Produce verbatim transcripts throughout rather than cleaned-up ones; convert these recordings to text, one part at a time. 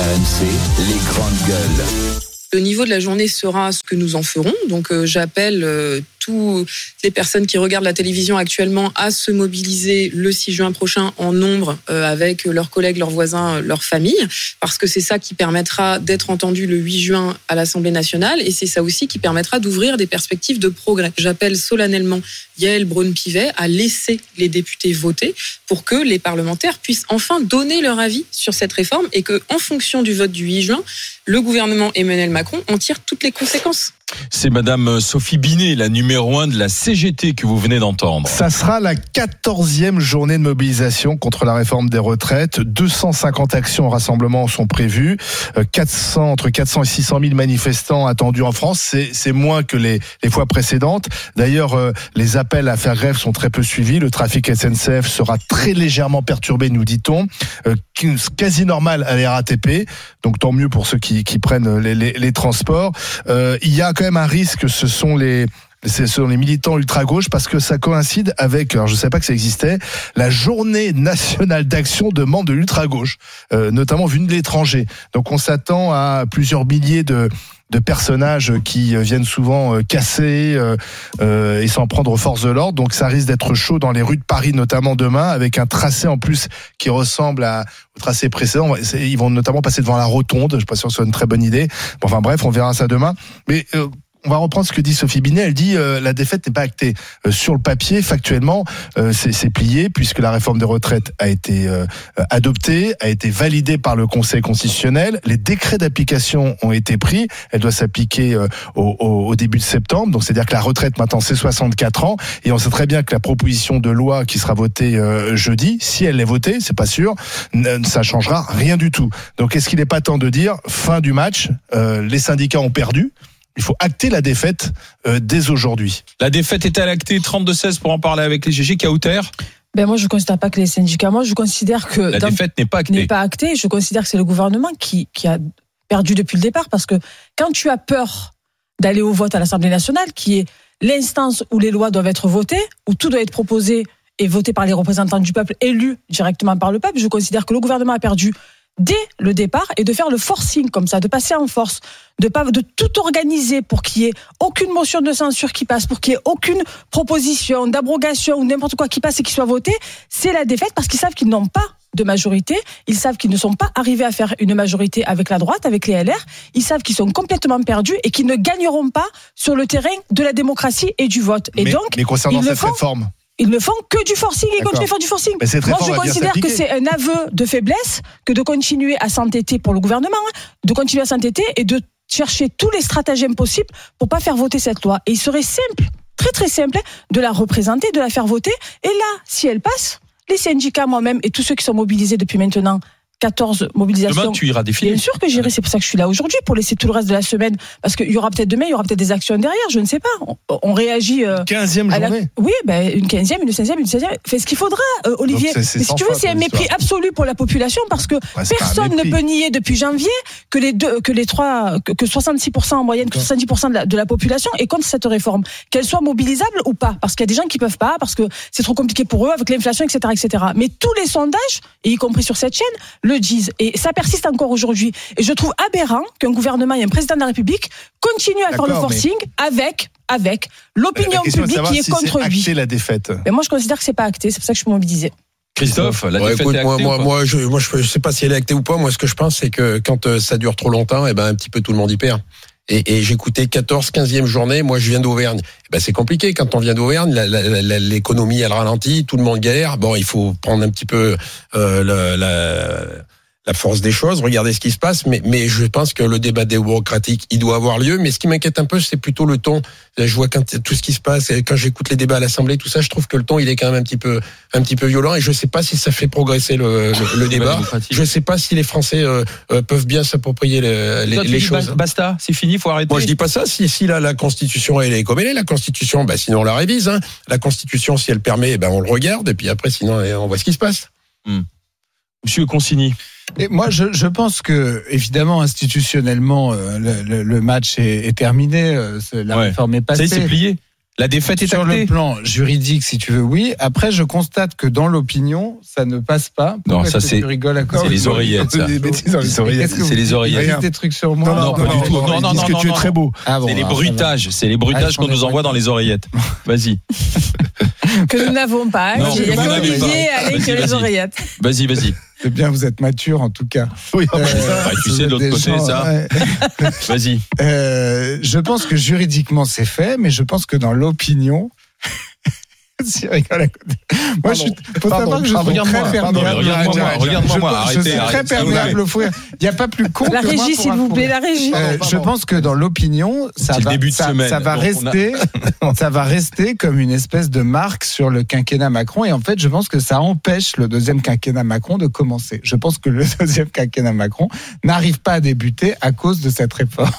M C, les grandes gueules. Le niveau de la journée sera ce que nous en ferons. Donc euh, j'appelle euh, toutes les personnes qui regardent la télévision actuellement à se mobiliser le six juin prochain en nombre euh, avec leurs collègues, leurs voisins, leurs familles, parce que c'est ça qui permettra d'être entendu le huit juin à l'Assemblée nationale et c'est ça aussi qui permettra d'ouvrir des perspectives de progrès. J'appelle solennellement Yaël Braun-Pivet à laisser les députés voter pour que les parlementaires puissent enfin donner leur avis sur cette réforme et que, en fonction du vote du huit juin, le gouvernement Emmanuel Macron en tire toutes les conséquences. C'est Madame Sophie Binet, la numéro un de la C G T que vous venez d'entendre. Ça sera la quatorzième journée de mobilisation contre la réforme des retraites. deux cent cinquante actions en rassemblement sont prévues. quatre cents, entre quatre cents et six cent mille manifestants attendus en France. C'est, c'est moins que les, les fois précédentes. D'ailleurs, euh, les appels à faire grève sont très peu suivis. Le trafic S N C F sera très légèrement perturbé, nous dit-on. Euh, quasi normal à la R A T P. Donc tant mieux pour ceux qui, qui prennent les, les, les transports. Euh, il y a quand même un risque, ce sont les ce sont les militants ultra-gauche, parce que ça coïncide avec, alors je ne savais pas que ça existait, la journée nationale d'action de membres de l'ultra-gauche, euh, notamment venus de l'étranger. Donc on s'attend à plusieurs milliers de de personnages qui viennent souvent casser euh, euh, et s'en prendre aux forces de l'ordre. Donc ça risque d'être chaud dans les rues de Paris, notamment demain, avec un tracé en plus qui ressemble à, au tracé précédent. Ils vont notamment passer devant la rotonde. Je ne suis pas sûr que ce soit une très bonne idée. Bon, enfin bref, on verra ça demain. Mais euh, on va reprendre ce que dit Sophie Binet. Elle dit euh, la défaite n'est pas actée. Euh, sur le papier, factuellement, euh, c'est, c'est plié, puisque la réforme des retraites a été euh, adoptée, a été validée par le Conseil constitutionnel. Les décrets d'application ont été pris. Elle doit s'appliquer euh, au, au, au début de septembre. Donc, c'est-à-dire que la retraite, maintenant, c'est soixante-quatre ans. Et on sait très bien que la proposition de loi qui sera votée euh, jeudi, si elle est votée, c'est pas sûr, n- ça changera rien du tout. Donc, est-ce qu'il n'est pas temps de dire, fin du match, euh, les syndicats ont perdu? Il faut acter la défaite euh, dès aujourd'hui. La défaite est-elle actée? trente-deux seize pour en parler avec les G G. Kauter. Ben moi, je ne considère pas que les syndicats. Moi, je considère que la défaite n'est pas actée. N'est pas actée. Je considère que c'est le gouvernement qui, qui a perdu depuis le départ, parce que quand tu as peur d'aller au vote à l'Assemblée nationale, qui est l'instance où les lois doivent être votées, où tout doit être proposé et voté par les représentants du peuple, élus directement par le peuple, je considère que le gouvernement a perdu dès le départ, et de faire le forcing comme ça, de passer en force, de pas de tout organiser pour qu'il y ait aucune motion de censure qui passe, pour qu'il y ait aucune proposition d'abrogation ou n'importe quoi qui passe et qui soit voté, c'est la défaite, parce qu'ils savent qu'ils n'ont pas de majorité, ils savent qu'ils ne sont pas arrivés à faire une majorité avec la droite, avec les L R, ils savent qu'ils sont complètement perdus et qu'ils ne gagneront pas sur le terrain de la démocratie et du vote. Et mais, donc, mais concernant ils cette le font, réforme, ils ne font que du forcing et D'accord. continuent à faire du forcing. Moi, je considère que c'est un aveu de faiblesse que de continuer à s'entêter pour le gouvernement, hein, de continuer à s'entêter et de chercher tous les stratagèmes possibles pour pas faire voter cette loi. Et il serait simple, très très simple, de la représenter, de la faire voter. Et là, si elle passe, les syndicats, moi-même et tous ceux qui sont mobilisés depuis maintenant quatorze mobilisations. Demain, tu iras défiler. Bien sûr que j'irai, c'est pour ça que je suis là aujourd'hui, pour laisser tout le reste de la semaine, parce qu'il y aura peut-être demain, il y aura peut-être des actions derrière, je ne sais pas. On, on réagit. Euh, quinzième la... journée. Oui, ben, une quinzième, une seizième, une seizième. Fais ce qu'il faudra, euh, Olivier. C'est, c'est Mais si tu veux, c'est un mépris histoire. absolu pour la population, parce que ouais, personne ne peut nier depuis janvier que les deux, que les trois, que, que soixante-six pour cent en moyenne, que soixante-dix pour cent de la, de la population est contre cette réforme. Qu'elle soit mobilisable ou pas. Parce qu'il y a des gens qui peuvent pas, parce que c'est trop compliqué pour eux, avec l'inflation, et cetera, et cetera. Mais tous les sondages, et y compris sur cette chaîne, le disent. Et ça persiste encore aujourd'hui. Et je trouve aberrant qu'un gouvernement et un président de la République continuent à D'accord, faire le forcing mais... avec, avec l'opinion publique qui est si contre c'est lui. Acté la défaite. Mais moi, je considère que c'est pas acté. C'est pour ça que je suis mobilisée. Christophe, la ouais, défaite écoute, est moi, actée moi, ou pas moi, je, moi, je, je sais pas si elle est actée ou pas. Moi, ce que je pense, c'est que quand euh, ça dure trop longtemps, eh ben, un petit peu tout le monde y perd. Et, et j'écoutais quatorze, quinzième journée. Moi, je viens d'Auvergne. Eh ben, c'est compliqué. Quand on vient d'Auvergne, la, la, la, l'économie, elle ralentit, tout le monde galère. Bon, il faut prendre un petit peu euh, la, la, la force des choses, regarder ce qui se passe. Mais, mais je pense que le débat démocratique, il doit avoir lieu. Mais ce qui m'inquiète un peu, c'est plutôt le ton. Je vois quand tout ce qui se passe, quand j'écoute les débats à l'Assemblée, tout ça, je trouve que le ton, il est quand même un petit peu, un petit peu violent. Et je sais pas si ça fait progresser le, le, le débat. Je sais pas si les Français euh, euh, peuvent bien s'approprier les, les, Toi, tu les dis choses. Basta, c'est fini, faut arrêter. Moi, je dis pas ça. Si, si la, la Constitution, elle est comme elle est, la Constitution, bah, sinon on la révise. Hein. La Constitution, si elle permet, ben on le regarde. Et puis après, sinon, on voit ce qui se passe. Hum. Monsieur Consigny. Et moi, je, je pense que, évidemment, institutionnellement, euh, le, le, le match est, est terminé. Euh, la ouais. réforme est passée. Ça y est, c'est plié. La défaite est Sur actée. le plan juridique, si tu veux, oui. Après, je constate que dans l'opinion, ça ne passe pas. Non, Pourquoi ça, est-ce que c'est- tu rigoles à quoi c'est les oreillettes, ça. Des bêtises dans les Et oreillettes. qu'est-ce que C'est vous les dites oreillettes. Vous dites des trucs sur moi. Non, non, Non, pas non, du tout. non, Non, ils non, disent non, que tu es non, très beau. Ah bon, C'est les alors, bruitages, c'est les Ah, bruitages ils qu'on sont nous des envoie dans les oreillettes. Vas-y, Que nous n'avons pas. Non, Il y a vous n'avez qu'Olivier pas. avec Vas-y, les vas-y. oreillettes. vas-y, vas-y. C'est bien, vous êtes mature en tout cas. Oui, Euh, Bah, tu vous sais, de êtes l'autre des côté, gens, ça. ouais. Vas-y. Euh, je pense que juridiquement c'est fait, mais je pense que dans l'opinion. Si, rigole à côté. Moi, je suis. Faut Pardon, savoir que je pardon, suis très pardon, perméable. pardon, regarde-moi, Je- moi, je- regarde-moi, je- moi, Je arrêtez, suis très arrêtez, s'il vous perméable au fouet. Il n'y a pas plus con La que moi régie, pour s'il un vous fourré. plaît, la régie. Euh, Pardon, je pardon. pense que dans l'opinion, ça C'est le va, début de ça, semaine, ça va donc on a- rester, ça va rester comme une espèce de marque sur le quinquennat Macron. Et en fait, je pense que ça empêche le deuxième quinquennat Macron de commencer. Je pense que le deuxième quinquennat Macron n'arrive pas à débuter à cause de cette réforme.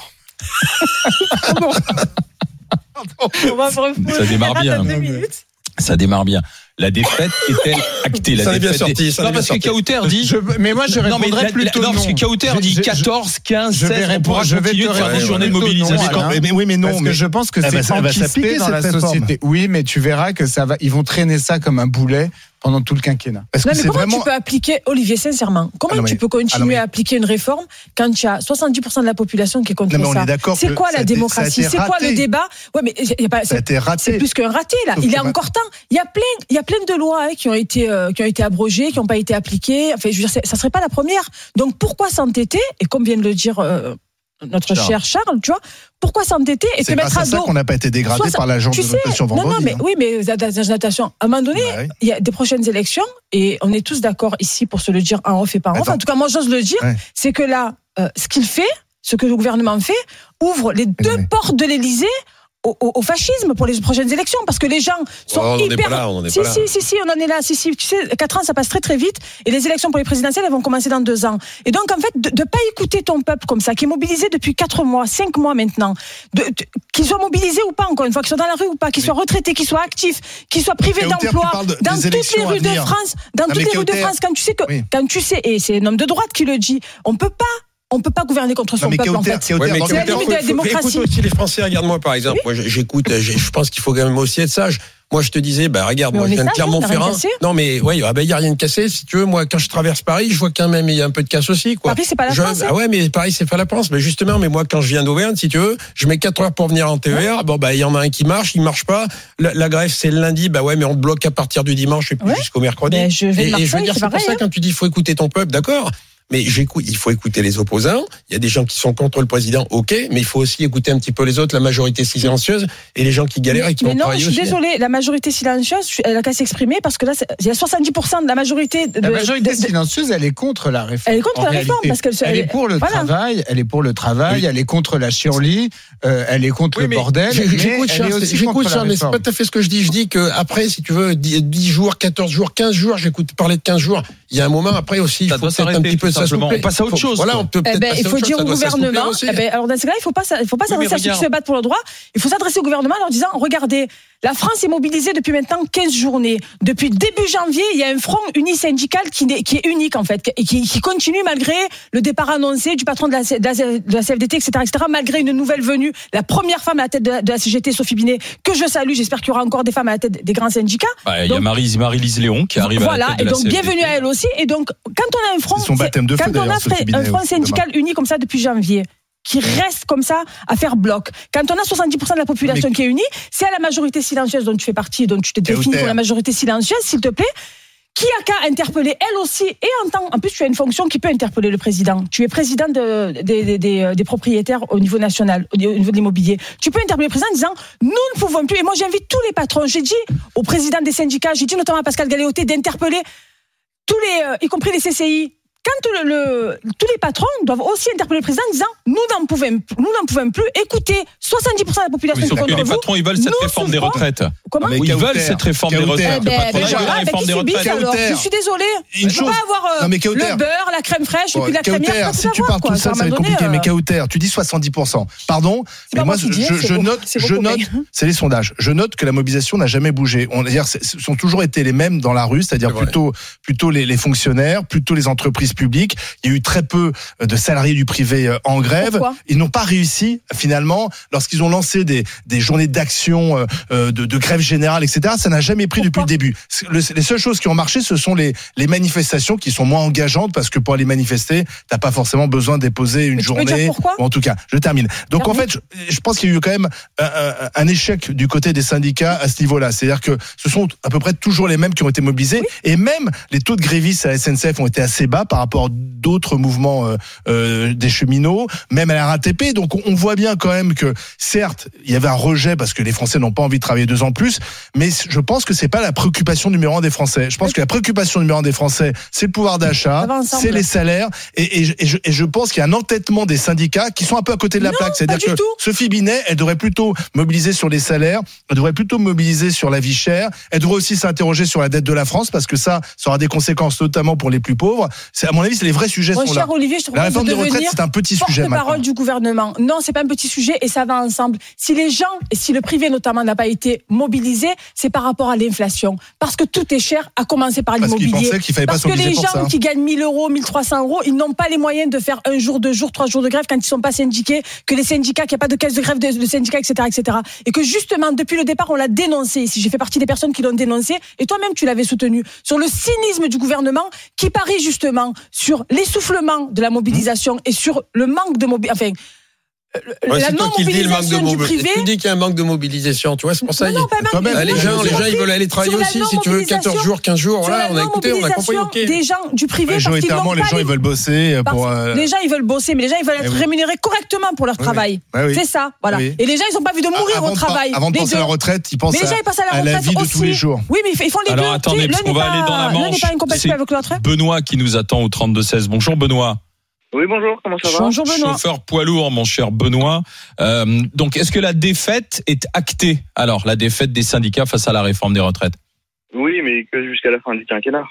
On va faire une Ça démarre pause. bien. Deux minutes. Ça démarre bien. La défaite est-elle actée? La Ça est bien défaite sorti, ça Non, est parce bien que sorti. Kauter dit. Je- mais moi, je non, mais répondrais la- plutôt non, parce que non. Kauter Je- dit je- quatorze, quinze, je vais seize. On répondre- pourra je vais continuer te de faire des répondre journées de plutôt non, mobilisation. alors. Mais, mais oui, mais non. Parce mais que je pense que elle c'est va- elle va anticipé s'appliquer, dans cette la réforme. société. Oui, mais tu verras que ça va, ils vont traîner ça comme un boulet pendant tout le quinquennat. Parce Non, que mais c'est comment vraiment. tu peux appliquer, Olivier, sincèrement, comment Ah non, mais- tu peux continuer ah non, mais- à appliquer une réforme quand tu as soixante-dix pour cent de la population qui est contre Non, mais on ça est d'accord C'est que quoi ça la a été- démocratie ça a été C'est quoi raté. le débat Ouais, mais y a pas, Ça a c'est, été raté. c'est plus qu'un raté, là. Sauf Il est que ma- encore temps. Il y a plein, il y a plein de lois hein, qui ont été, euh, qui ont été abrogées, qui n'ont pas été appliquées. Enfin, je veux dire, c'est- ça serait pas la première. Donc, pourquoi s'entêter? Et comme vient de le dire euh, notre Charles. cher Charles, tu vois, pourquoi s'entêter et C'est te mettre grâce à à ça dos qu'on n'a pas été dégradé Soixante- par l'agence tu de sais, notation non, vendredi. non, mais hein. oui, mais les agences de notation, à un moment donné, Bah oui. il y a des prochaines élections et on est tous d'accord ici pour se le dire en off et pas en off. Attends. En tout cas, moi, j'ose le dire, Ouais. c'est que là, euh, ce qu'il fait, ce que le gouvernement fait, ouvre les deux mais- portes de l'Élysée au, au- au fascisme pour les prochaines élections, parce que les gens sont Oh, on en est hyper. pas là, on en est si, pas là. si, si, si, on en est là. Si, si, tu sais, quatre ans, ça passe très, très vite. Et les élections pour les présidentielles, elles vont commencer dans deux ans. Et donc, en fait, de ne pas écouter ton peuple comme ça, qui est mobilisé depuis quatre mois, cinq mois maintenant, de, de- qu'il soit mobilisé ou pas, encore une fois, qu'il soit dans la rue ou pas, qu'il soit retraité, qu'il soit actif, qu'il soit privé Kauter, d'emploi, tu parles de- dans des toutes les élections à rues de venir. France, dans Non, toutes mais les rues de Kauter- France, quand tu sais que, Oui. quand tu sais, et c'est un homme de droite qui le dit, on peut pas, on peut pas gouverner contre son Non, mais peuple, en Kauter, fait. Kauter, Ouais, mais dans c'est la le- limite de la démocratie. Écoute aussi les Français, regarde-moi par exemple. Moi, j'écoute, j'ai- je pense qu'il faut quand même aussi être sage. Moi, je te disais, bah regarde, Mais moi, on je est viens de sage, on n'a rien Clermont-Ferrand. cassé. Non, mais ouais, ah bah il y a rien de cassé. Si tu veux, moi, quand je traverse Paris, je vois quand même il y a un peu de casse aussi, quoi. Paris, c'est pas la Je- France, hein. Ah ouais, mais Paris, c'est pas la France. Mais justement, mais moi, quand je viens d'Auvergne, si tu veux, je mets quatre heures pour venir en T E R. Bon, bah, il y en a un qui marche, il marche pas. La, la grève, c'est le lundi. Bah ouais, mais on te bloque à partir du dimanche et puis Ouais. jusqu'au mercredi. Ben, je vais de et, et je veux Marseille, dire, c'est c'est pour pareil, ça, hein. quand tu dis, il faut écouter ton peuple, d'accord. Mais j'écoute, il faut écouter les opposants. Il y a des gens qui sont contre le président, ok, mais il faut aussi écouter un petit peu les autres, la majorité silencieuse et les gens qui galèrent et qui Mais vont non, travailler je suis aussi. désolée, la majorité silencieuse, elle a qu'à s'exprimer parce que là, c'est- il y a soixante-dix pour cent de la majorité. De, La majorité de- de- silencieuse, elle est contre la réforme. Elle est contre en la réforme, réalité. parce qu'elle se- elle est elle- pour le voilà. travail, elle est pour le travail, Oui. elle est contre la chienlit, euh, elle est contre Oui, le mais bordel. j'ai- mais J'écoute elle est Charles, aussi j'écoute contre la Charles, mais c'est réforme. pas tout à fait ce que je dis. Je dis que après, si tu veux, dix dix jours, quatorze jours, quinze jours, j'écoute parler de quinze jours. Il y a un moment après aussi, il Ça faut doit peut-être un s'arrêter, petit peu tout de simplement. s'assouplir. On passe à autre Faut- chose, Voilà, quoi. on peut Eh peut-être ben, passer il à faut autre dire chose, au ça doit s'assouplir gouvernement. aussi. Eh ben, alors dans ce cas-là, il faut pas, il faut pas Oui, mais s'adresser à ceux qui regarde. se battent pour le droit. Il faut s'adresser au gouvernement en leur disant regardez, la France est mobilisée depuis maintenant quinze journées. Depuis début janvier, il y a un front unisyndical qui, n'est- qui est unique en fait, et qui, qui continue malgré le départ annoncé du patron de la, de la, de la C F D T, et cetera, et cetera. Malgré une nouvelle venue, la première femme à la tête de la, de la C G T, Sophie Binet, que je salue. J'espère qu'il y aura encore des femmes à la tête des grands syndicats. Bah, Il y a Donc- Marie- Marie-Lise Léon qui arrive à Voilà, la tête et de la donc C F D T. bienvenue à elle aussi. Et donc, quand on a un front, C'est son baptême de feu, quand on a d'ailleurs, Sophie fait Binet un front aussi, syndical uni comme ça depuis janvier, qui reste comme ça à faire bloc. Quand on a soixante-dix pour cent de la population Mais- qui est unie, c'est à la majorité silencieuse dont tu fais partie, dont tu te définis Kauter. pour la majorité silencieuse, s'il te plaît, qui a qu'à interpeller elle aussi, et en tant, en plus tu as une fonction qui peut interpeller le président. Tu es président de, des, des, des, des propriétaires au niveau national, au niveau de l'immobilier. Tu peux interpeller le président en disant, nous ne pouvons plus, et moi j'invite tous les patrons, j'ai dit au président des syndicats, j'ai dit notamment à Pascal Galéoté d'interpeller tous les, euh, y compris les C C I. Quand le, le, tous les patrons doivent aussi interpeller le président en disant nous n'en pouvons, nous n'en pouvons plus. Écoutez, soixante-dix pour cent de la population Oui, qui sauf est que contre les vous. patrons, ils veulent cette nous réforme des souffrons. retraites. Comment Mais Oui, ils Kauter, veulent cette réforme des Kauter. retraites. Eh Le ben, patronat ben veut la voilà, ben réforme qui des subissent retraites. alors. Kauter. Je suis désolée. Une Je chose- peux pas avoir euh, Non, mais Kauter. le beurre, la crème fraîche et Bon, puis la crémière. Kauter, je peux si tout tu avoir, pars quoi. tout seul, À un ça va être moment donné, compliqué. Mais euh, Kauter, tu dis soixante-dix pour cent. Pardon, C'est mais pas moi, moi qui dis, je, c'est je vos- note, c'est vos je copains. note, c'est les sondages. Je note que la mobilisation n'a jamais bougé. On va dire, ce sont toujours été les mêmes dans la rue, c'est-à-dire C'est vrai. plutôt, plutôt les, les fonctionnaires, plutôt les entreprises entreprises publiques. Il y a eu très peu de salariés du privé en grève. Pourquoi ? Ils n'ont pas réussi, finalement, lorsqu'ils ont lancé des, des journées d'action, euh, de, de grève générale, et cetera. Ça n'a jamais pris Pourquoi ? depuis le début. Le, les seules choses qui ont marché, ce sont les, les manifestations qui sont moins engageantes parce que pour aller manifester, t'as pas forcément besoin de déposer une Mais tu peux journée. dire pourquoi ? Bon, en tout cas, je termine. Donc, Pardon ? en fait, je, je pense qu'il y a eu quand même un, un, un échec du côté des syndicats à ce niveau-là. C'est-à-dire que ce sont à peu près toujours les mêmes qui ont été mobilisés. Oui. Et même les taux de grévistes à la S N C F ont été assez bas par rapport à d'autres mouvements euh, euh, des cheminots, même à la R A T P. Donc, on, on voit bien quand même que, certes, il y avait un rejet parce que les Français n'ont pas envie de travailler deux ans de plus, mais je pense que c'est pas la préoccupation numéro un des Français. Je pense oui. que la préoccupation numéro un des Français, c'est le pouvoir d'achat, c'est les salaires, et, et, et, je, et je pense qu'il y a un entêtement des syndicats qui sont un peu à côté de la non, plaque. C'est-à-dire que tout. Sophie Binet, elle devrait plutôt mobiliser sur les salaires, elle devrait plutôt mobiliser sur la vie chère, elle devrait aussi s'interroger sur la dette de la France, parce que ça, ça aura des conséquences notamment pour les plus pauvres. C'est, à mon avis, c'est les vrais sujets Bon, sont cher là. Olivier, je te la réforme de des retraites, c'est un petit sujet maintenant. Porte-parole du gouvernement. Non, c'est pas un petit sujet et ça va ensemble. Si les gens, et si le privé notamment n'a pas été mobilisé, c'est par rapport à l'inflation. Parce que tout est cher, à commencer par parce l'immobilier. Qu'ils pensaient qu'il fallait Parce pas que les gens pour ça. qui gagnent mille euros, mille trois cents euros, ils n'ont pas les moyens de faire un jour, deux jours, trois jours de grève quand ils sont pas syndiqués, que les syndicats, qu'il n'y a pas de caisse de grève de, de syndicats, et cetera, et cetera. Et que justement, depuis le départ, on l'a dénoncé ici. J'ai fait partie des personnes qui l'ont dénoncé et toi-même, tu l'avais soutenu. Sur le cynisme du gouvernement qui parie justement sur l'essoufflement de la mobilisation mmh. et sur le manque de mobilisation. Enfin, Ouais, la non-mobilisation du privé. Tu dis qu'il y a un manque de mobilisation, tu vois, c'est pour ça. Non, non, pas bah, les gens, les gens, ils veulent aller travailler aussi, si tu veux, quatorze jours, quinze jours, voilà, on a écouté, on a compris, ok. Des gens du privé, ouais, parce qu'ils n'ont les pas gens, les... ils veulent bosser pour. Euh... Les gens, ils veulent bosser, mais les gens, ils veulent être oui. rémunérés correctement pour leur oui, travail. Oui. Oui. C'est ça, voilà. Oui. Et les gens, ils n'ont pas envie de mourir avant au travail. De, avant de penser à la retraite, ils pensent mais les gens, ils pensent à la, à la vie de tous les jours. Oui, mais ils font les deux. Alors attendez, parce qu'on va aller dans la Manche. L'un n'est pas incompatible avec l'autre. Benoît qui nous attend au trente-deux seize. Bonjour Benoît. Oui, bonjour, comment ça va ? Bonjour Benoît. Chauffeur poids lourd, mon cher Benoît. Euh, donc, est-ce que la défaite est actée ? Alors, la défaite des syndicats face à la réforme des retraites ? Oui, mais que jusqu'à la fin du quinquennat.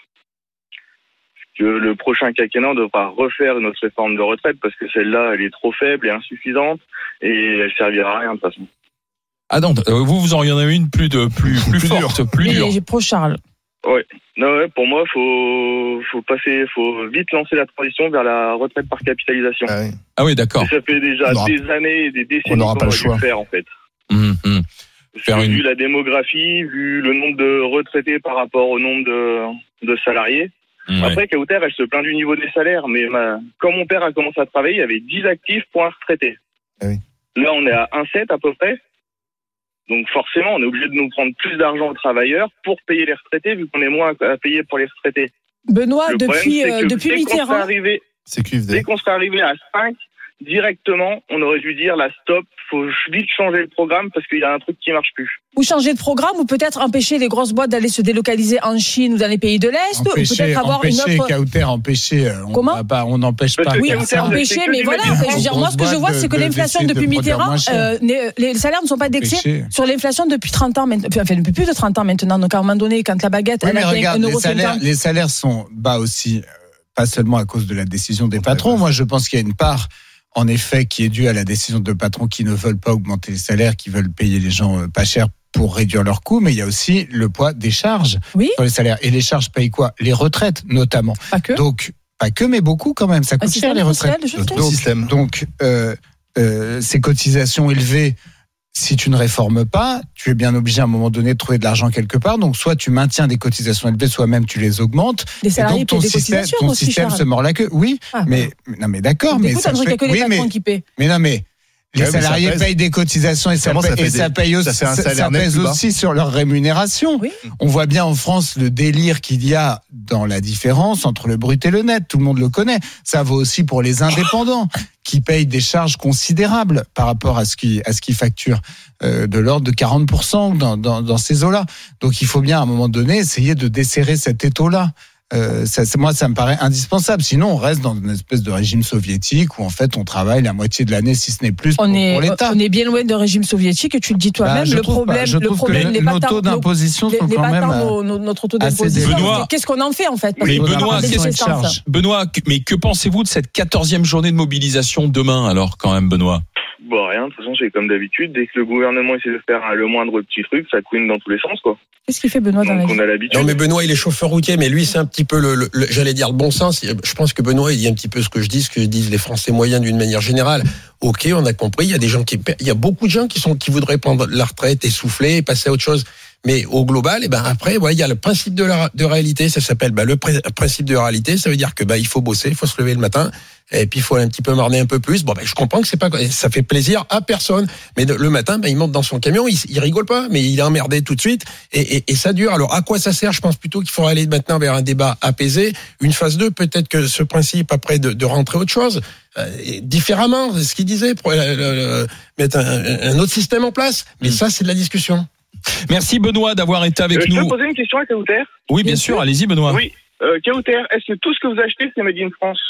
Que le prochain quinquennat, on devra refaire notre réforme de retraite parce que celle-là, elle est trop faible et insuffisante et elle servira à rien de toute façon. Ah non, vous, vous en avez une plus de plus plus, plus forte, dure. plus dure. J'ai pro Charles. Ouais. Non, ouais, pour moi, faut, faut passer, faut vite lancer la transition vers la retraite par capitalisation. Ah oui, ah oui d'accord. Et ça fait déjà aura, des années et des décennies on n'aura qu'on pas le aurait choix. dû le faire, en fait. Mmh, mmh. Faire vu une... la démographie, vu le nombre de retraités par rapport au nombre de, de salariés. Mmh, Après, ouais. Kauter, elle se plaint du niveau des salaires, mais ma, quand mon père a commencé à travailler, il y avait dix actifs pour un retraité. Ah oui. Là, on est à un virgule sept à peu près. Donc forcément, on est obligé de nous prendre plus d'argent aux travailleurs pour payer les retraités, vu qu'on est moins à payer pour les retraités. Benoît, le depuis, problème, euh, depuis Mitterrand, arrivé, c'est Q F D. Dès qu'on serait arrivé à cinq, directement, on aurait dû dire, là, stop, faut vite changer le programme parce qu'il y a un truc qui marche plus. Ou changer de programme, ou peut-être empêcher les grosses boîtes d'aller se délocaliser en Chine ou dans les pays de l'Est, empêcher, ou peut-être avoir empêcher, une autre... Kauter, empêcher, on Comment pas, on n'empêche pas. Oui, c'est empêché, mais voilà. Je veux dire, moi, ce que je vois, c'est que de, l'inflation de depuis Mitterrand, euh, les salaires ne sont pas indexés sur l'inflation depuis trente ans, enfin depuis plus de trente ans maintenant. Donc à un moment donné, quand la baguette, oui, elle atteint un euro cinquante. Les salaires sont bas aussi, pas seulement à cause de la décision des patrons. Moi, je pense qu'il y a une part, en effet, qui est due à la décision de patrons qui ne veulent pas augmenter les salaires, qui veulent payer les gens pas cher pour réduire leurs coûts, mais il y a aussi le poids des charges oui. sur les salaires. Et les charges payent quoi ? Les retraites, notamment. Pas que. Donc, pas que, mais beaucoup quand même. Ça coûte cher, les retraites. Donc, système. donc euh, euh, ces cotisations élevées, si tu ne réformes pas, tu es bien obligé à un moment donné de trouver de l'argent quelque part. Donc, soit tu maintiens des cotisations élevées, soit même tu les augmentes. Les salariés et donc, ton des système, cotisations ton aussi, système Charles. se mord la queue. Oui, ah, mais, non, mais d'accord. Mais, ça fait, que les oui, mais, qui paient. mais non, mais les ouais, salariés payent des cotisations et ça, paye, ça, et ça des, paye aussi, ça, ça, ça pèse aussi sur leur rémunération. Oui. On voit bien en France le délire qu'il y a dans la différence entre le brut et le net. Tout le monde le connaît. Ça vaut aussi pour les indépendants qui payent des charges considérables par rapport à ce qui à ce qu'ils facturent, euh, de l'ordre de quarante pour cent dans, dans, dans ces eaux-là. Donc il faut bien à un moment donné essayer de desserrer cet étau-là. Euh, ça, moi, ça me paraît indispensable. Sinon, on reste dans une espèce de régime soviétique où, en fait, on travaille la moitié de l'année, si ce n'est plus, pour, on est, pour l'État. On est bien loin d'un régime soviétique, et tu le dis toi-même. Bah, le problème, pas. le problème n'est pas nos tant taux d'imposition sont quand même nos, nos, notre taux d'imposition. Benoît, qu'est-ce qu'on en fait, en fait? Parce mais Benoît, qu'est-ce Benoît, mais que pensez-vous de cette quatorzième journée de mobilisation demain, alors, quand même, Benoît? Bah rien, de toute façon c'est comme d'habitude, dès que le gouvernement essaie de faire le moindre petit truc, ça couine dans tous les sens quoi. Qu'est-ce qu'il fait Benoît dans la Donc vie? on a l'habitude. Non mais Benoît il est chauffeur routier, mais lui c'est un petit peu le, le, le j'allais dire le bon sens. Je pense que Benoît il dit un petit peu ce que je dis, ce que disent les Français moyens d'une manière générale. Ok, on a compris, il y a des gens qui, il y a beaucoup de gens qui sont qui voudraient prendre la retraite, essouffler, passer à autre chose. Mais au global, et ben après, ouais, il y a le principe de la de réalité, ça s'appelle bah, le pr- principe de réalité. Ça veut dire que bah il faut bosser, il faut se lever le matin, et puis il faut un petit peu marner un peu plus. Bon, ben je comprends que c'est pas, ça fait plaisir à personne. Mais de, le matin, ben il monte dans son camion, il, il rigole pas, mais il est emmerdé tout de suite, et, et, et ça dure. Alors à quoi ça sert? Je pense plutôt qu'il faudrait aller maintenant vers un débat apaisé. Une phase deux, peut-être que ce principe après de, de rentrer autre chose. Euh, différemment, ce qu'il disait, pour euh, euh, mettre un, un autre système en place. Mais mmh. ça, c'est de la discussion. Merci Benoît d'avoir été avec euh, nous. Je peux poser une question à Kauter? Oui, bien, bien sûr. sûr, allez-y Benoît. Oui, euh, Kauter, est-ce que tout ce que vous achetez, c'est Made in France?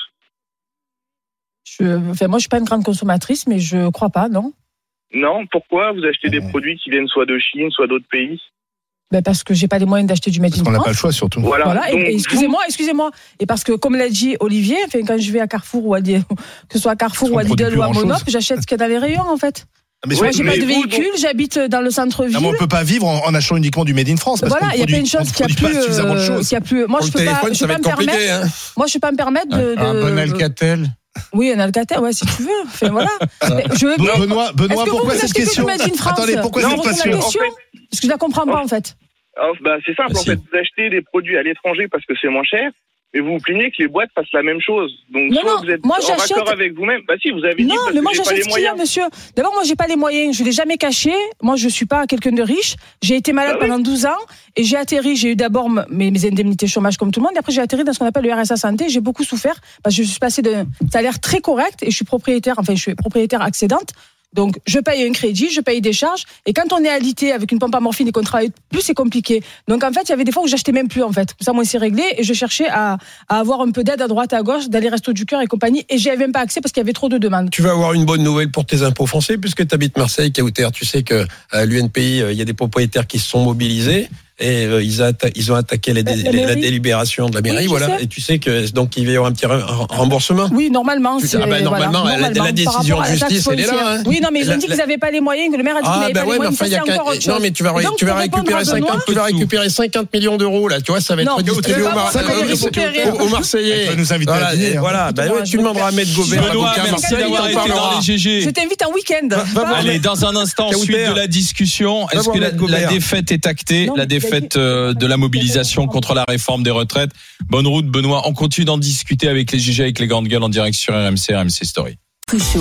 je, enfin, Moi, je suis pas une grande consommatrice, mais je crois pas, non. Non, pourquoi vous achetez des produits qui viennent soit de Chine, soit d'autres pays? Ben parce que j'ai pas les moyens d'acheter du Made in France. On n'a pas le choix surtout. Voilà. voilà. Et, et excusez-moi, excusez-moi. Et parce que comme l'a dit Olivier, enfin, quand je vais à Carrefour ou à que ce soit à Carrefour ou à Lidl ou à Monop, j'achète ce qu'il y a dans les rayons en fait. Mais moi, j'ai pas de véhicule, donc... j'habite dans le centre-ville. Non, mais on peut pas vivre en, en achetant uniquement du Made in France. Parce voilà, il y a plein de choses qui a plus, euh, qui a plus. Moi, je peux pas, je peux pas me permettre. Hein. Moi, je peux pas me permettre de. de... Un bon Alcatel. Oui, un Alcatel, ouais, si tu veux. Enfin, voilà. Je veux bien. Benoît, Benoît, pourquoi cette question? Attendez, pourquoi cette question? Parce que je la comprends pas, en fait. Oh, bah, c'est simple, en fait, vous achetez des produits à l'étranger parce que c'est moins cher, mais vous vous plaignez que les boîtes fassent la même chose. Donc, non, soit non, vous êtes moi, en j'achète... raccord avec vous-même. Bah si, vous avez dit non, parce mais moi, que j'ai pas j'achète les ce qu'il y a, monsieur. D'abord, moi, j'ai pas les moyens. Je l'ai jamais caché. Moi, je suis pas quelqu'un de riche. J'ai été malade bah, pendant oui. douze ans et j'ai atterri. J'ai eu d'abord mes, mes indemnités chômage comme tout le monde. Et après, j'ai atterri dans ce qu'on appelle le R S A santé. J'ai beaucoup souffert parce que je suis passée d'un salaire très correct et je suis propriétaire, enfin, je suis propriétaire accédante. Donc, je paye un crédit, je paye des charges. Et quand on est alité avec une pompe à morphine et qu'on travaille plus, c'est compliqué. Donc, en fait, il y avait des fois où j'achetais même plus, en fait. Ça, moi, c'est réglé. Et je cherchais à, à avoir un peu d'aide à droite, à gauche, d'aller Resto du Cœur et compagnie. Et j'y avais même pas accès parce qu'il y avait trop de demandes. Tu vas avoir une bonne nouvelle pour tes impôts fonciers puisque tu habites Marseille, Kauter. Tu sais que à l'U N P I, il euh, y a des propriétaires qui se sont mobilisés. Et euh, ils, a atta- ils ont attaqué les dé- la, la délibération de la mairie, oui, voilà. Sais. Et tu sais que donc il va y avoir un petit remboursement. Oui, normalement. C'est, ah ben, normalement, voilà, normalement, la décision de justice, elle est là. Hein. Oui, non, mais ils ont dit qu'ils n'avaient pas les moyens, que le maire a dit ah, qu'ils n'avaient ben pas ouais, les moyens. Enfin, ça, c'est y a encore autre chose. non, mais tu vas, ré- donc, tu vas récupérer cinquante, tu vas récupérer cinquante millions d'euros là. Tu vois, ça va être redistribué aux Marseillais. Nous inviter à dîner. Voilà, tu demanderas à Maître Gobert. Benoît, merci d'avoir été dans les G G. Je t'invite en week-end. Allez, dans un instant, suite de la discussion. Est-ce que la défaite est actée, la défaite de la mobilisation contre la réforme des retraites? Bonne route Benoît, on continue d'en discuter avec les G G, avec les grandes gueules en direct sur R M C, R M C Story. Plus chaud.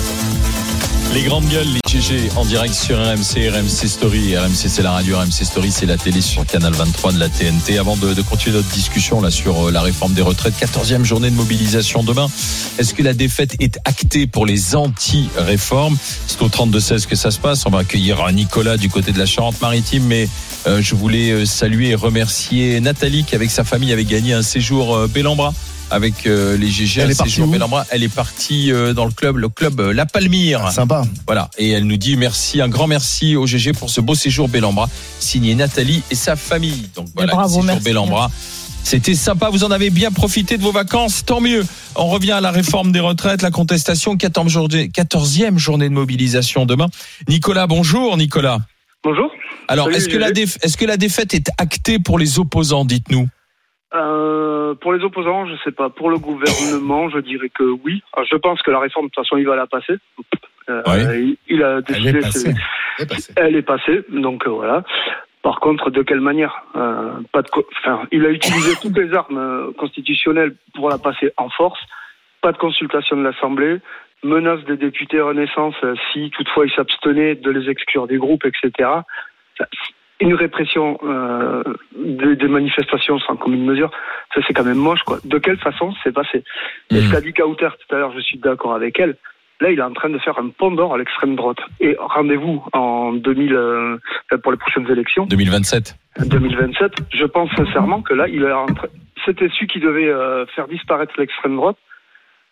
Les grandes gueules, les G G en direct sur R M C, R M C Story. R M C c'est la radio, R M C Story c'est la télé sur Canal vingt-trois de la T N T. Avant de, de continuer notre discussion là sur la réforme des retraites, quatorzième journée de mobilisation demain. Est-ce que la défaite est actée pour les anti-réformes? C'est au trente-deux seize que ça se passe. On va accueillir Nicolas du côté de la Charente-Maritime, mais euh, je voulais saluer et remercier Nathalie qui avec sa famille avait gagné un séjour euh, Bellambra. Avec euh, les G G, elle un est séjour Bellambra. Elle est partie euh, dans le club, le club euh, La Palmyre. Ah, sympa. Voilà. Et elle nous dit merci, un grand merci au G G pour ce beau séjour Bellambra, signé Nathalie et sa famille. Donc voilà, bravo, séjour merci. Bellambra. C'était sympa, vous en avez bien profité de vos vacances, tant mieux. On revient à la réforme des retraites, la contestation, quatorzième journée de mobilisation demain. Nicolas, bonjour Nicolas. Bonjour. Alors, Salut, est-ce que, la déf- est-ce que la défaite est actée pour les opposants, dites-nous? Euh, pour les opposants, je sais pas. Pour le gouvernement, je dirais que oui. Alors, je pense que la réforme, de toute façon, il va la passer. Euh, oui. il, il a décidé. Elle est passée. Elle est passée. Elle est passée, donc euh, voilà. Par contre, de quelle manière euh, Pas de. Co- enfin, il a utilisé toutes les armes euh, constitutionnelles pour la passer en force. Pas de consultation de l'Assemblée. Menace des députés Renaissance euh, si toutefois ils s'abstenaient de les exclure des groupes, et cetera. Ça, une répression euh, des, des manifestations sans commune mesure, ça c'est quand même moche, quoi. De quelle façon c'est passé? mmh. Et ce qu'a dit Kauter tout à l'heure, je suis d'accord avec elle. Là, il est en train de faire un pont d'or à l'extrême droite. Et rendez-vous en deux mille euh, pour les prochaines élections. deux mille vingt-sept. deux mille vingt-sept. Je pense sincèrement que là, il est en train. C'était celui qui devait euh, faire disparaître l'extrême droite.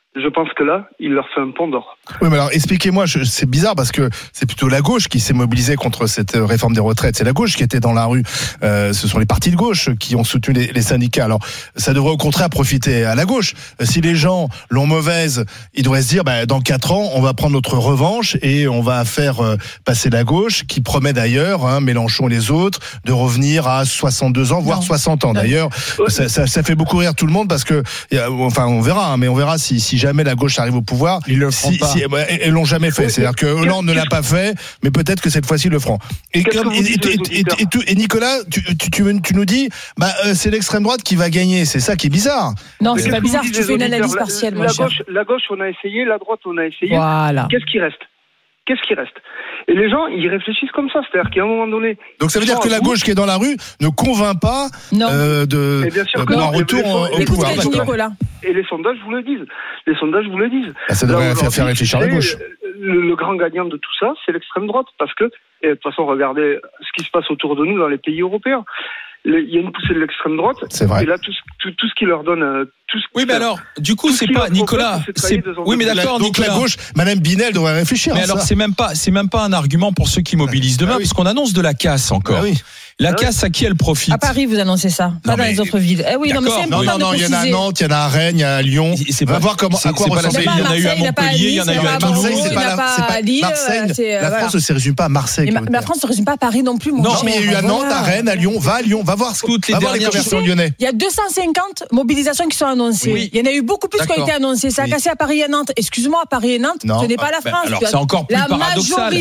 je pense que là, il leur fait un pont d'or. Oui, mais alors expliquez-moi, je, c'est bizarre parce que c'est plutôt la gauche qui s'est mobilisée contre cette réforme des retraites. C'est la gauche qui était dans la rue. Euh, ce sont les partis de gauche qui ont soutenu les, les syndicats. Alors, ça devrait au contraire profiter à la gauche. Si les gens l'ont mauvaise, ils devraient se dire, bah, dans quatre ans, on va prendre notre revanche et on va faire euh, passer la gauche, qui promet d'ailleurs, hein, Mélenchon et les autres, de revenir à soixante-deux ans, voire non. soixante ans. D'ailleurs, ouais. ça, ça, ça fait beaucoup rire tout le monde parce que, enfin, on verra, hein, mais on verra si, si jamais la gauche arrive au pouvoir. Ils le feront si, pas. Si, ils l'ont jamais fait. C'est-à-dire que Hollande ne l'a pas fait, mais peut-être que cette fois-ci ils le feront. Et, comme, et, et, et, et, et Nicolas, tu, tu, tu, tu nous dis, bah, euh, c'est l'extrême droite qui va gagner. C'est ça qui est bizarre. Non, c'est pas bizarre. Tu fais une analyse partielle. La, la, gauche, la gauche, on a essayé. La droite, on a essayé. Voilà. Qu'est-ce qui reste? Qu'est-ce qui reste? Et les gens, ils réfléchissent comme ça. C'est-à-dire qu'à un moment donné. Donc ça veut dire que la gauche qui est dans la rue ne convainc pas euh, de bien sûr euh, un retour au pouvoir. Et les sondages vous le disent. Les sondages vous le disent. Ah, ça devrait faire, faire réfléchir la gauche. Le, le grand gagnant de tout ça, c'est l'extrême droite. Parce que, et de toute façon, regardez ce qui se passe autour de nous dans les pays européens. Il y a une poussée de l'extrême droite. C'est vrai. Et là, tout, tout, tout ce qui leur donne, tout ce oui, mais alors, du coup, c'est pas Nicolas. C'est... Oui, mais d'accord, donc Nicolas. La gauche, Madame Binel devrait réfléchir. Mais à alors, ça. c'est même pas, c'est même pas un argument pour ceux qui mobilisent demain, ah oui. parce qu'on annonce de la casse encore. Ah oui. La casse, à qui elle profite? À Paris, vous annoncez ça, pas non, dans les autres villes. Eh oui, non, mais c'est important non, non, de il y en a à Nantes, il y en a à Rennes, il y en a à Lyon. C'est pas, on va voir comment, à quoi ressemble. Il y en a eu à Montpellier, il y en a eu à Toulouse. Il n'y en a pas à Lille. La France ne se résume pas à Marseille. La France ne se résume pas à Paris non plus. Non, mais il y a eu à Nantes, à Rennes, à Lyon. Va à Lyon, va voir toutes les commerçants lyonnais. Il y a deux cent cinquante mobilisations qui sont annoncées. Il y en a eu beaucoup plus qui ont été annoncées. Ça a cassé à Paris et Nantes. Excuse-moi, à Paris et Nantes, ce n'est pas la France. Alors c'est encore plus paradoxal.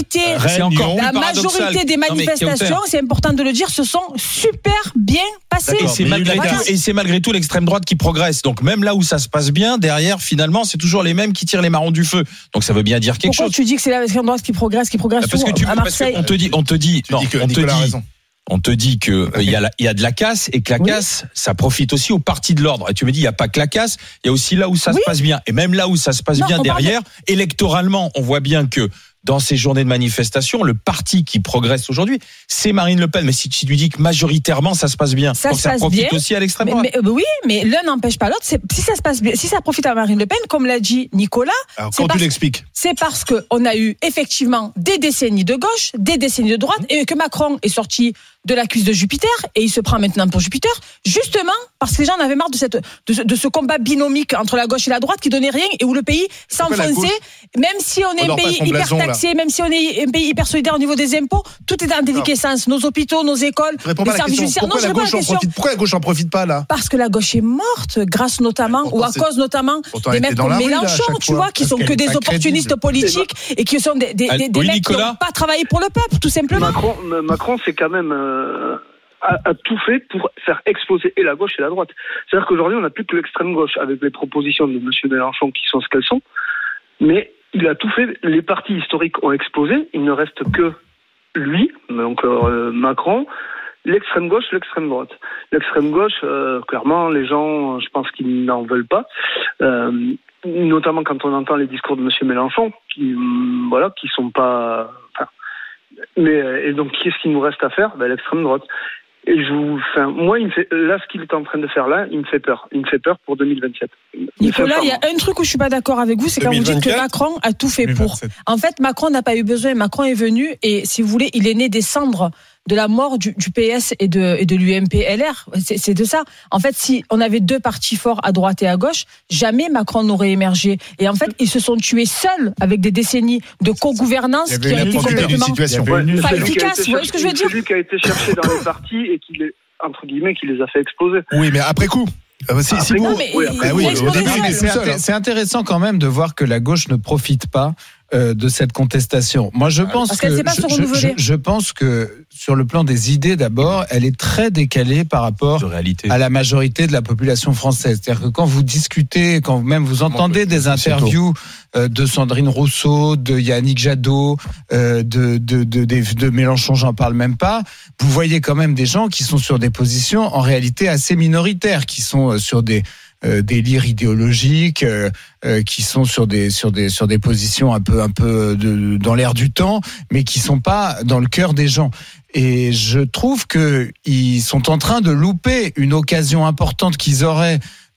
La majorité des manifestations, c'est important de le dire, se sont super bien passées. Et c'est malgré tout, et c'est malgré tout l'extrême droite qui progresse. Donc même là où ça se passe bien, derrière finalement, c'est toujours les mêmes qui tirent les marrons du feu. Donc ça veut bien dire quelque Pourquoi chose. Pourquoi tu dis que c'est l'extrême droite qui progresse, qui progresse parce que tu, à Marseille? Parce qu'on te dit, on te dit, non, que on te Nicolas dit. a raison. On te dit que il y a la, il y a de la casse et que la oui. casse, ça profite aussi aux partis de l'ordre. Et tu me dis, il y a pas que la casse, il y a aussi là où ça oui. se passe bien. Et même là où ça se passe non, bien derrière, de... électoralement, on voit bien que dans ces journées de manifestation, le parti qui progresse aujourd'hui, c'est Marine Le Pen. Mais si tu lui dis que majoritairement ça se passe bien, ça donc se ça passe profite bien, aussi à l'extrême droite. Mais, mais, oui, mais l'un n'empêche pas l'autre. C'est, si ça se passe bien, si ça profite à Marine Le Pen, comme l'a dit Nicolas, alors quand tu l'expliques, c'est parce que on a eu effectivement des décennies de gauche, des décennies de droite, et que Macron est sorti de la cuisse de Jupiter et il se prend maintenant pour Jupiter, justement parce que les gens en avaient marre de cette de ce, de ce combat binomique entre la gauche et la droite qui donnait rien et où le pays s'enfonçait. Même si on est on un pays hyper blason, taxé, là. Même si on est un pays hyper solidaire au niveau des impôts, tout est en déliquescence. Nos hôpitaux, nos écoles, les services judiciaires. Pourquoi, non, la gauche en profite, pourquoi la gauche en profite pas là? Parce que la gauche est morte, grâce notamment ou à cause notamment des mecs comme Mélenchon, tu vois, qui sont que des opportunistes politiques et qui sont des des des mecs qui n'ont pas travaillé pour le peuple, tout simplement. Macron, Macron, c'est quand même euh, a, a tout fait pour faire exploser et la gauche et la droite. C'est-à-dire qu'aujourd'hui, on n'a plus que l'extrême gauche avec les propositions de M. Mélenchon qui sont ce qu'elles sont. Mais il a tout fait. Les partis historiques ont explosé. Il ne reste que lui, donc euh, Macron, l'extrême gauche, l'extrême droite. L'extrême gauche, euh, clairement, les gens, je pense qu'ils n'en veulent pas. Euh, notamment quand on entend les discours de M. Mélenchon, qui, voilà, qui sont pas. Enfin, mais et donc, qu'est-ce qu'il nous reste à faire? Ben, l'extrême droite. Et je vous, enfin, moi, il me fait, là, ce qu'il est en train de faire là, il me fait peur. Il me fait peur pour deux mille vingt-sept. Nicolas, il y a un truc où je suis pas d'accord avec vous, c'est quand vous dites que Macron a tout fait pour. En fait, Macron n'a pas eu besoin. Macron est venu et, si vous voulez, il est né des cendres de la mort du, du P S et de, et de l'U M P L R. C'est, c'est de ça. En fait, si on avait deux partis forts à droite et à gauche, jamais Macron n'aurait émergé. Et en fait, ils se sont tués seuls avec des décennies de co-gouvernance qui a été complètement pas efficace. Vous voyez ce que je veux dire? C'est lui qui a été cherché dans les partis et qui les, entre guillemets, qui les a fait exploser. Oui, mais après coup. Euh, si, si non, mais, oui, bah oui, au début, mais c'est, int- c'est intéressant quand même de voir que la gauche ne profite pas euh, de cette contestation. Moi, je pense Parce que je, je, je, je pense que sur le plan des idées, d'abord, elle est très décalée par rapport à la majorité de la population française. C'est-à-dire que quand vous discutez, quand même vous entendez des interviews euh, de Sandrine Rousseau, de Yannick Jadot, euh, de, de, de, de, de Mélenchon, j'en parle même pas, vous voyez quand même des gens qui sont sur des positions en réalité assez minoritaires, qui sont sur des Euh, délires idéologiques, euh, euh, qui sont sur des sur des sur des positions un peu un peu de, dans l'air du temps, mais qui sont pas dans le cœur des gens. Et je trouve que ils sont en train de louper une occasion importante qu'ils auraient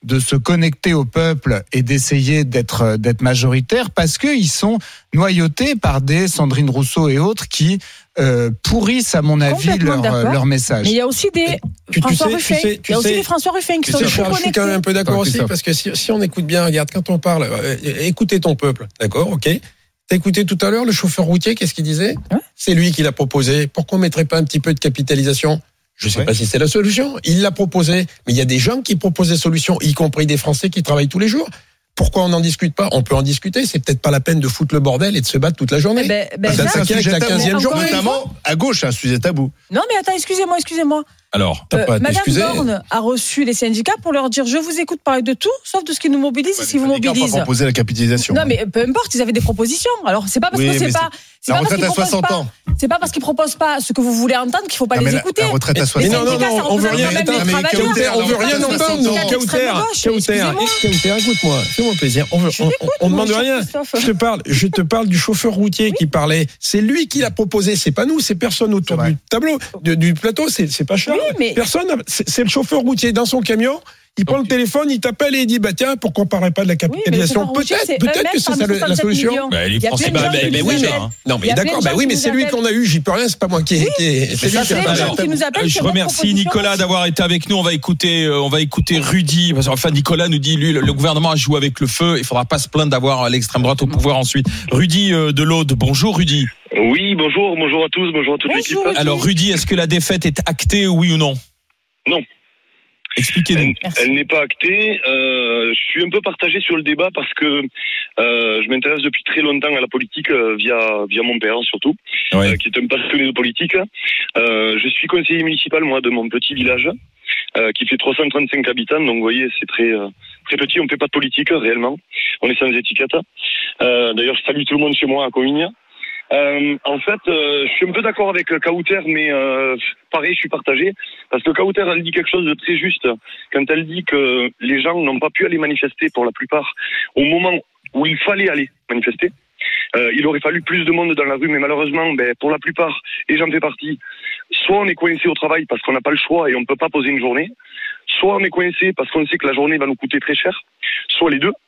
de se connecter au peuple et d'essayer d'être d'être majoritaires parce qu'ils sont noyautés par des Sandrine Rousseau et autres qui euh, pourrissent, à mon avis, leur, leur message. Mais il y a aussi des tu, François tu sais, Ruffin. tu sais, tu il y a aussi sais, des François Ruffin qui sont sais, très Charles, connectés. je suis quand même un peu d'accord aussi, aussi, parce que si, si on écoute bien, regarde, quand on parle, euh, écoutez ton peuple, d'accord, ok. T'as écouté tout à l'heure le chauffeur routier, qu'est-ce qu'il disait ? Ouais. C'est lui qui l'a proposé. Pourquoi on mettrait pas un petit peu de capitalisation ? Je sais ouais. pas si c'est la solution. Il l'a proposé, mais il y a des gens qui proposent des solutions, y compris des Français qui travaillent tous les jours. Pourquoi on n'en discute pas ? On peut en discuter. C'est peut-être pas la peine de foutre le bordel et de se battre toute la journée. Eh ben, ben, ça, c'est avec la quinzième journée. Notamment à gauche, un sujet tabou. Non, mais attends, excusez-moi, excusez-moi. Alors, t'as pas à Madame t'excuser. Borne a reçu les syndicats pour leur dire je vous écoute parler de tout, sauf de ce qui nous mobilise et ce qui vous mobilise. Ils ont proposé la capitalisation. Non, mais peu importe, ils avaient des propositions. Alors, c'est pas parce Oui, que c'est mais pas. C'est la pas parce retraite qu'ils à proposent soixante pas. ans. C'est pas parce qu'ils proposent pas ce que vous voulez entendre qu'il faut pas Non, mais les la- écouter. la retraite à Les soixante ans. Mais non, non, syndicats, ça non, on veut représente rien. quand même Attends, les mais travailleurs. Kauter, on veut rien Les entendre. syndicats Non, d'extrême Kauter, gauche, Kauter, excusez-moi. Kauter, écoute-moi, fais-moi plaisir. On veut, Je on, t'écoute, on moi, demande je rien. Christophe. Je te parle, je te parle du chauffeur routier qui parlait. C'est lui qui l'a proposé. C'est pas nous, c'est personne autour C'est vrai. du tableau, de- du plateau. C'est, c'est pas cher. Oui, mais- Personne. C'est, c'est le chauffeur routier dans son camion. Il prend le téléphone, il t'appelle et il dit bah tiens, pourquoi on parlerait pas de la Oui, mais le capitalisation ? chauffeur routier, Peut-être, c'est peut-être un que c'est mec ça parmi le- la soixante-sept solution. millions. Bah, les Il y a Français, plein de bah, gens bah, qui bah nous oui, appellent. ça, hein. Non Il mais y a plein d'accord, de bah gens oui, qui mais nous c'est lui appellent. qu'on a eu. J'y peux rien, c'est pas moi qui. qui- C'est Il y lui a qui plein a de gens parlé. qui nous appellent. Je qui ont des remercie propositions Nicolas aussi. d'avoir été avec nous. On va écouter, euh, on va écouter Rudy. Parce que, Enfin, Nicolas nous dit, lui, le, le gouvernement a joué avec le feu. Il faudra pas se plaindre d'avoir l'extrême droite au pouvoir ensuite. Rudy euh, de l'Aude. Bonjour, Rudy. Oui, bonjour, bonjour à tous, bonjour à toute l'équipe. Bonjour. Alors, Rudy, est-ce que la défaite est actée, oui ou non ? Non. Expliquez-nous. Elle, elle n'est pas actée. Euh, je suis un peu partagé sur le débat parce que euh, je m'intéresse depuis très longtemps à la politique euh, via via mon père surtout, Ouais. euh, qui est un passionné de politique. Euh, je suis conseiller municipal moi de mon petit village euh, qui fait trois cent trente-cinq habitants. Donc vous voyez, c'est très euh, très petit. On ne fait pas de politique réellement. On est sans étiquette. Euh, d'ailleurs, je salue tout le monde chez moi à Comigne. Euh, en fait, euh, je suis un peu d'accord avec Kauter, mais euh, pareil, je suis partagé. Parce que Kauter, elle dit quelque chose de très juste. Quand elle dit que les gens n'ont pas pu aller manifester pour la plupart au moment où il fallait aller manifester. Euh, il aurait fallu plus de monde dans la rue, mais malheureusement, ben, pour la plupart, et j'en fais partie, soit on est coincé au travail parce qu'on n'a pas le choix et on ne peut pas poser une journée, soit on est coincé parce qu'on sait que la journée va nous coûter très cher, soit les deux.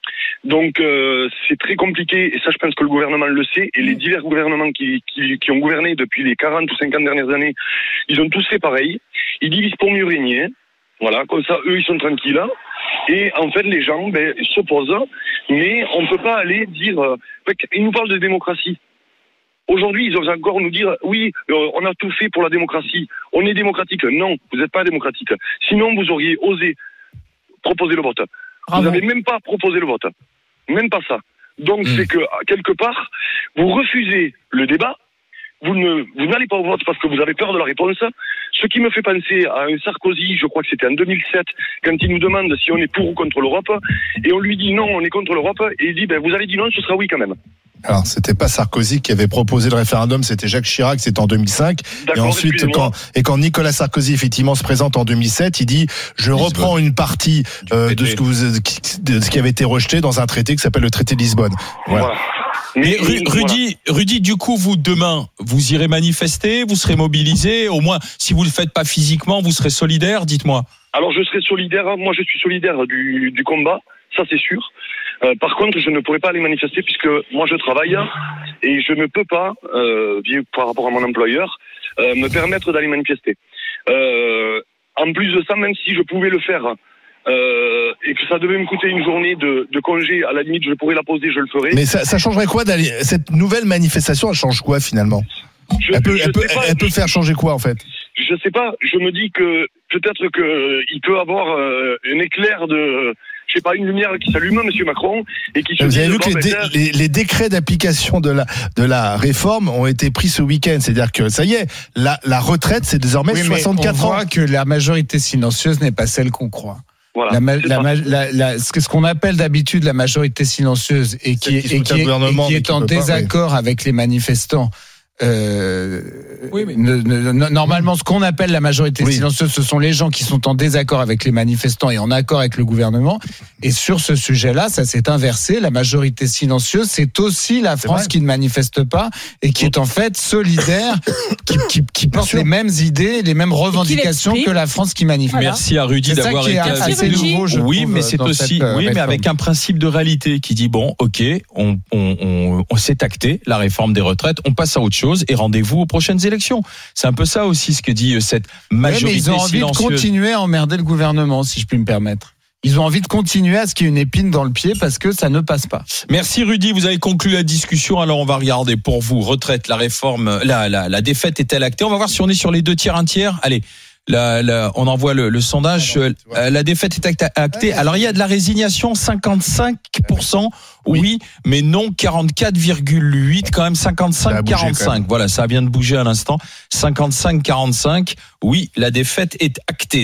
Donc euh, c'est très compliqué, et ça je pense que le gouvernement le sait, et les divers gouvernements qui, qui, qui ont gouverné depuis les quarante ou cinquante dernières années, ils ont tous fait pareil, ils divisent pour mieux régner, voilà, comme ça eux ils sont tranquilles, et en fait les gens ben, s'opposent, mais on ne peut pas aller dire, euh, ils nous parlent de démocratie. Aujourd'hui, ils osent encore nous dire, oui, euh, on a tout fait pour la démocratie, on est démocratique. Non, vous n'êtes pas démocratique. Sinon, vous auriez osé proposer le vote. Bravo. Vous n'avez même pas proposé le vote. Même pas ça. Donc, Mmh. c'est que, quelque part, vous refusez le débat, vous ne, vous n'allez pas au vote parce que vous avez peur de la réponse. Ce qui me fait penser à un Sarkozy, je crois que c'était en deux mille sept, quand il nous demande si on est pour ou contre l'Europe, et on lui dit non, on est contre l'Europe, et il dit, ben, vous avez dit non, ce sera oui quand même. Alors, c'était pas Sarkozy qui avait proposé le référendum, c'était Jacques Chirac, c'était en deux mille cinq. Et D'accord, ensuite, excusez-moi. quand, et quand Nicolas Sarkozy, effectivement, se présente en deux mille sept, il dit, je Lisbonne. reprends une partie euh, de ce que vous, de ce qui avait été rejeté dans un traité qui s'appelle le traité de Lisbonne. Voilà. Voilà. Mais Mais- Ru- Rudy, Rudy, du coup, vous demain, vous irez manifester, vous serez mobilisé. Au moins, si vous le faites pas physiquement, vous serez solidaire. Dites-moi. Alors je serai solidaire, moi je suis solidaire du, du combat, ça c'est sûr. Euh, par contre, je ne pourrai pas aller manifester puisque moi je travaille et je ne peux pas, euh, par rapport à mon employeur, euh, me permettre d'aller manifester. Euh, en plus de ça, même si je pouvais le faire euh, et que ça devait me coûter une journée de, de congé, à la limite je pourrais la poser, je le ferai. Mais ça, ça changerait quoi d'aller, cette nouvelle manifestation, elle change quoi finalement? Je, Elle peut, je elle peut, sais pas, elle peut faire changer quoi en fait? je sais pas, je me dis que peut-être que euh, il peut avoir euh, un éclair de, je sais pas, une lumière qui s'allume, Monsieur Macron, et qui se Vous dit, avez vu bon, que les, ben, dé- tiens, les, les décrets d'application de la, de la réforme ont été pris ce week-end. C'est-à-dire que ça y est, la, la retraite, c'est désormais Oui, mais soixante-quatre on ans. voit que la majorité silencieuse n'est pas celle qu'on croit. voilà, La, ma- c'est la, ça. ma- la, la- ce que- ce qu'on appelle d'habitude la majorité silencieuse et qui, Celle est- qui et soutient qui le est, gouvernement, et qui mais est qui en peut pas, désaccord avec les manifestants Euh, Oui, mais- ne- ne- ne- normalement, ce qu'on appelle la majorité Oui. silencieuse, ce sont les gens qui sont en désaccord avec les manifestants et en accord avec le gouvernement. Et sur ce sujet-là, ça s'est inversé. La majorité silencieuse, c'est aussi la C'est France vrai. qui ne manifeste pas et qui est en fait solidaire, qui, qui, qui porte sûr. les mêmes idées, les mêmes revendications l'exprime. que la France qui manifeste. Voilà. Merci à Rudy C'est ça d'avoir qui est été Merci, avec assez Rudy. nouveau, je Oui, trouve, mais c'est dans aussi, cette, euh, oui, mais réforme. avec un principe de réalité qui dit bon, ok, on, on, on, on s'est acté la réforme des retraites, on passe à autre chose et rendez-vous aux prochaines élections. C'est un peu ça aussi ce que dit euh, cette Ouais, majorité mais ils ont envie de silencieuse. continuer à emmerder le gouvernement, si je puis me permettre. Ils ont envie de continuer à ce qu'il y ait une épine dans le pied parce que ça ne passe pas. Merci Rudy, vous avez conclu la discussion. Alors on va regarder pour vous retraite, la réforme, la la, la défaite est-elle actée? On va voir si on est sur les deux tiers, un tiers. Allez. La, la, on envoie le, le sondage. Alors, tu vois. Euh, la défaite est acta- actée. Alors il y a de la résignation, cinquante-cinq pour cent. Oui, mais non, quarante-quatre virgule huit, quand même Ça a cinquante-cinq bougé, quand quarante-cinq. même. Voilà, ça vient de bouger à l'instant. cinquante-cinq quarante-cinq. Oui, la défaite est actée.